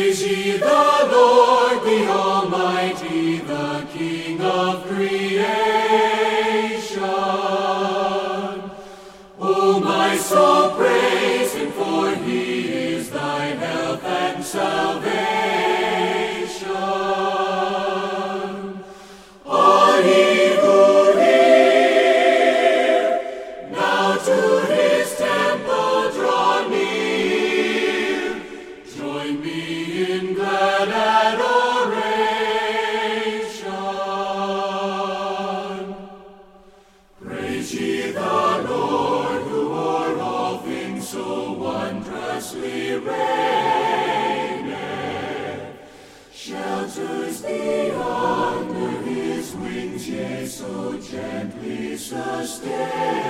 Praise ye the Lord, the Almighty, the King of creation. O my soul, praise him, for he is thy health and salvation. All ye who hear, now to his temple draw near. Join me in glad adoration. Praise ye the Lord, who o'er all things so wondrously reigneth. Shelters thee under his wings, yea, so gently sustains.